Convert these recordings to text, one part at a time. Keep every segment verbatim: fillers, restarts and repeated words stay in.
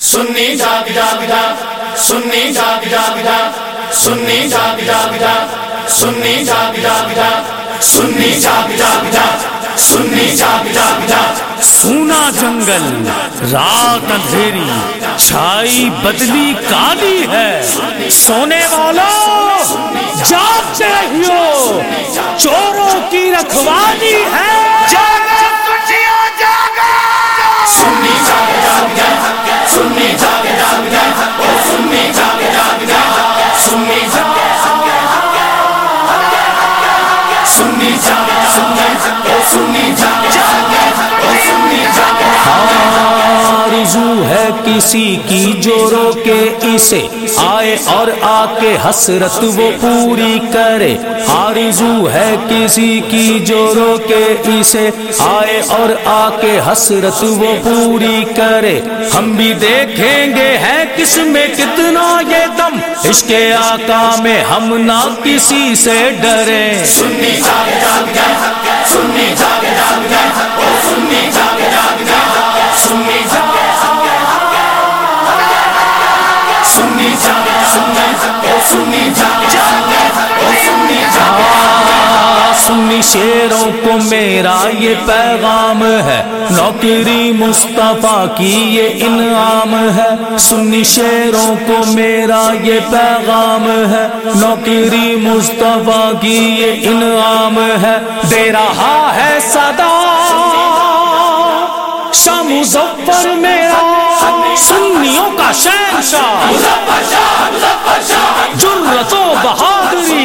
سنی جاگ جاگ جاگ سنی جاگ جاگ جاگ سنی جاگ جاگ جاگ سنی جاگ جاگ جاگ سنی جاگ جاگ جاگ سنی جاگ جاگ جاگ سونا جنگل رات اندھیری چھائی بدلی کالی ہے، سونے والوں جاگتے رہیو، چوروں کی رکھوالی ہے، جاگو تجھیو جاگو۔ سنی جاگ جاگ جاگ سنی جاگ جاگ جاگ سنی جاگ جاگ جاگ سنی جاگ سنی جاگ سنی جاگ سنی جاگ۔ آرزو ہے کسی کی جو روکے اسے، آئے اور آ کے حسرت وہ پوری کرے۔ آرزو ہے کسی کی جو روکے اسے، آئے اور آ کے حسرت وہ پوری کرے۔ ہم بھی دیکھیں گے ہے کس میں کتنا یہ دم، عشق آقا میں ہم نہ کسی سے ڈریں۔ سنی جاگ جاگ جاگ سنی جاگ جاگ جاگ سنی جاگ جاگ جاگ سنی جاگ سنی جاگ سنی جاگ سنی جاگ۔ سنی شیروں کو میرا یہ پیغام ہے، نوکری مصطفیٰ کی یہ انعام ہے۔ سنی شیروں کو میرا یہ پیغام ہے، نوکری مصطفیٰ کی یہ انعام ہے۔ دے رہا ہے صدا شاہ مظفر میرا، سنیوں کا شہنشاہ، جرأت و بہادری۔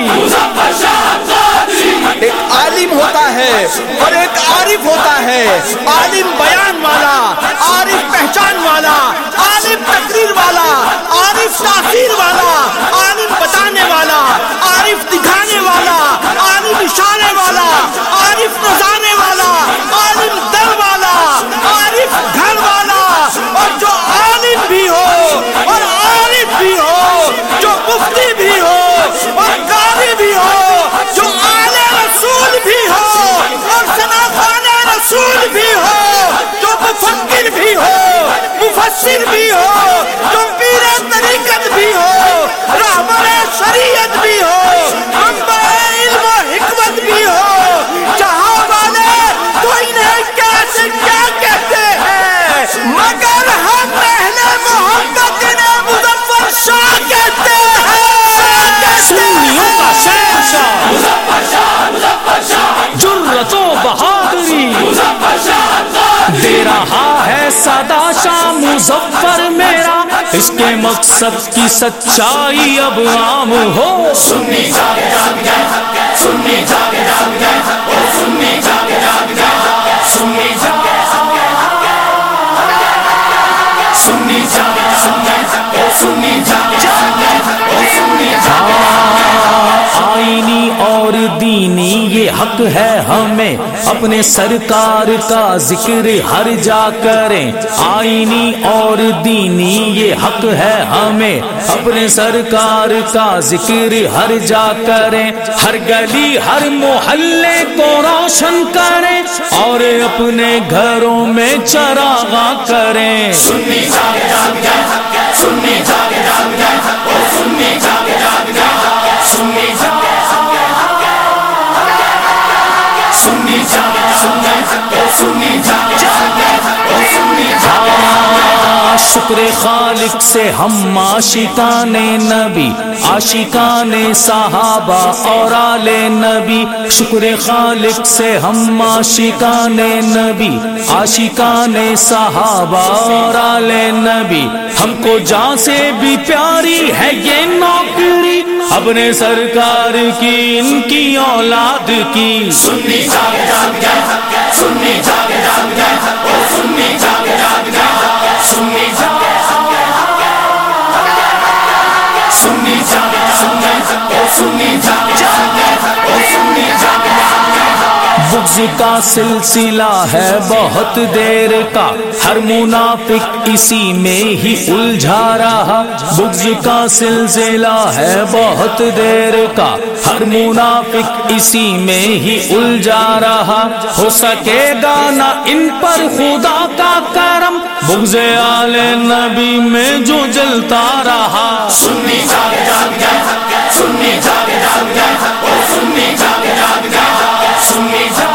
ایک عالم ہوتا ہے اور ایک عارف ہوتا ہے، عالم بیان والا، عارف پہچان والا، عالم تقریر والا، عارف تاثیر والا، عالم بتانے والا، عارف دکھانے والا، عالم اشارے والا، عارف نذانے والا، عالم در والا، عارف گھر والا۔ اور جو عالم بھی ہو اور عارف بھی ہو، جو مفتی بھی ہو اور قاری بھی ہو، جو آلے رسول بھی ہو اور سناخوان رسول بھی ہو، جو مفکر بھی ہو، مفسر بھی ہو، جو پیر طریقت بھی ہو، رہبر شریعت بھی ہو، منبع علم و حکمت بھی ہو، جہاں والے تو انہیں کیسے کیا کہتے ہیں، مگر ہم اہل محبت انہیں مظفر شاہ کہتے ہیں۔ سنیوں کا شہنشاہ، جرأت و بہادری، دے رہا ہے صدا شاہ مظفر میرا، اس کے مقصد کی سچائی اب عام ہو۔ سنی جاگ جاگ جاگ سنی جاگ جاگ جاگ سنی جاگ جاگ جاگ سنی جاگ سنی جاگ سنی جاگ سنی جاگ۔ آئینی اور دینی یہ حق ہے ہمیں، اپنے سرکار کا ذکر ہر جا کریں۔ آئینی اور دینی یہ حق ہے ہمیں، اپنے سرکار کا ذکر ہر جا کریں۔ ہر گلی ہر محلے کو روشن کریں اور اپنے گھروں میں چراغاں کریں۔ سنی جاگ جاگ جاگ سنی جاگ جاگ جاگ سنی جاگ جاگ جاگ سنی جاگ سنی جاگ سنی جاگ سنی جاگ۔ شکر خالق سے ہم عاشقان نبی، عاشقان صحابہ اور آل نبی۔ شکر خالق سے ہم عاشقان نبی، عاشقان صحابہ اور آل نبی۔ ہم کو جان سے بھی پیاری ہے یہ نوکری، اپنے سرکار کی ان کی اولاد کی۔ سنی جاگ جاگ جاگ سنی جاگ جاگ جاگ سنی جاگ جاگ جاگ سنی جاگ سنی جاگ سنی جاگ سنی جاگ۔ بغض کا سلسلہ ہے بہت دیر کا، ہر منافق اسی میں ہی الجھا رہا، بغض کا سلسلہ ہے بہت دیر کا، ہر منافق اسی میں ہی الجھا رہا، ہو سکے گا نہ ان پر خدا کا کرم، بغض آل نبی میں جو جلتا رہا۔ سنی جاگ جاگ جاگ، سنی جاگ جاگ جاگ، او سنی جاگ جاگ جاگ، سنی جاگ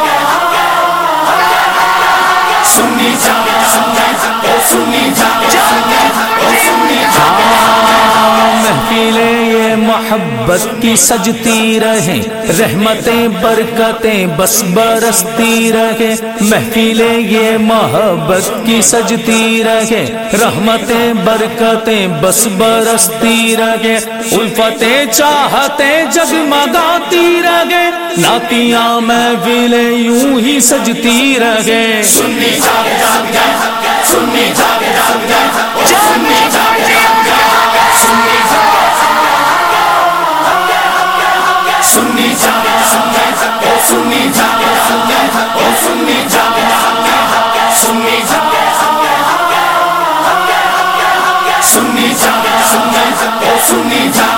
سنی جاگ جاگ، او سنی جاگ جاگ، او سنی جاگ محفلیں یہ محبت کی سجتی رہیں، رحمتیں برکتیں بس برستی رہیں، محفلیں یہ محبت کی سجتی رہیں، رحمتیں برکتیں بس برستی رہیں، الفتیں چاہتیں جگمگاتی رہیں، نعتیاں محفلیں یوں ہی سجتی رہیں۔ سنی جاگ جاگ جاگ، سنی جاگ جاگ جاگ، او سنی جاگ جاگ جاگ، سنی جاگ سنی جاگ جاگ، او سنی جاگ جاگ، او سنی جاگ جاگ، سنی جاگ سنی جاگ، او سنی جاگ